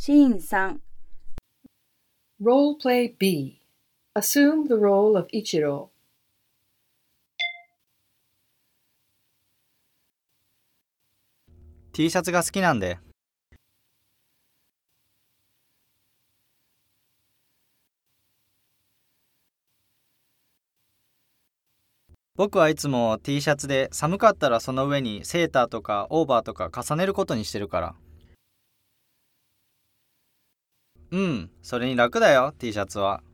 シーン3。 Role play B. Assume the role of Ichiro. T シャツが好きなんで。僕はいつも T シャツで寒かったらその上にセーターとかオーバーとか重ねることにしてるから。それに楽だよ T シャツは。